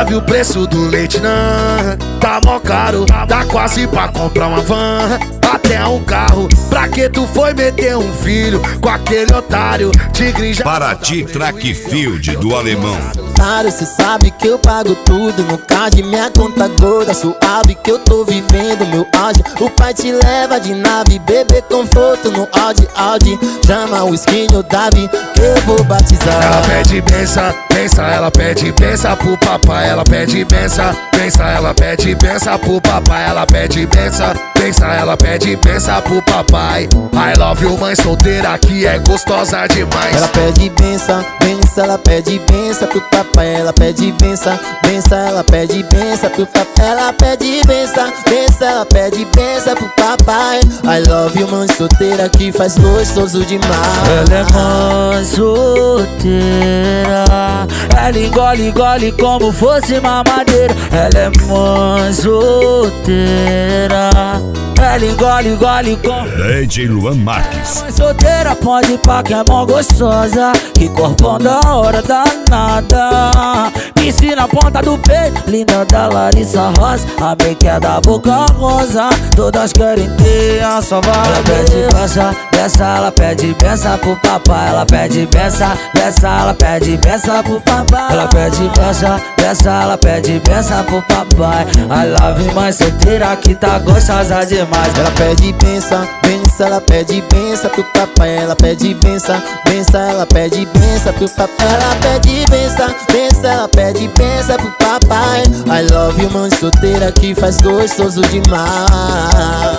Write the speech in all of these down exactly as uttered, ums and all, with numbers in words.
Já viu o preço do leite, não? Tá mó caro, dá quase pra comprar uma van, até um carro. Pra que tu foi meter um filho com aquele otário? Tigre já... Paraty Track Field do Alemão. Claro, cê sabe que eu pago tudo no card, minha conta gorda, suave que eu tô vivendo meu auge. O pai te leva de nave, bebê conforto no Audi, Audi. Chama o skinny Davi, que eu vou batizar. Ela pede benção, benção, ela pede benção pro papai. Ela pede benção, benção, ela pede benção pro papai. Ela pede benção, benção, ela pede benção pro papai. I love you, mãe solteira que é gostosa demais. Ela pede benção, benção, ela pede benção pro papai. Ela pede benção, benção, ela pede benção pro papai. Ela pede benção, benção, ela pede benção pro papai. I love you, mãe solteira que faz gostoso demais. Ela é mãe solteira, ela engole, engole como fosse mamadeira. Ela é mãe solteira, ela engole, engole como... D J Luan Marques. Mãe solteira, pode ir pra que é mó gostosa, que corpão da hora danada. Piscina na ponta do peito, linda da Larissa Rosa. A make é da boca rosa, todas querem ter a sua vaga. Ela pede benção, benção, ela pede benção pro papai. Ela pede benção, benção, ela pede benção pro papai. Ela pede benção, benção, ela pede benção pro papai. I love you, mãe solteira que tá gostosa demais. Ela pede benção, benção, ela pede benção pro papai. Ela pede benção, benção, ela pede benção pro papai. Ela pede benção, benção, ela pede benção pro papai. I love you, mãe solteira que faz gostoso demais.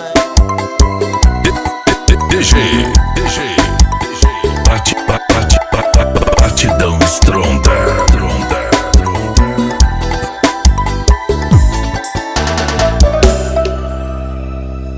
D J, D J, bate, bate, bate, batidão estronda.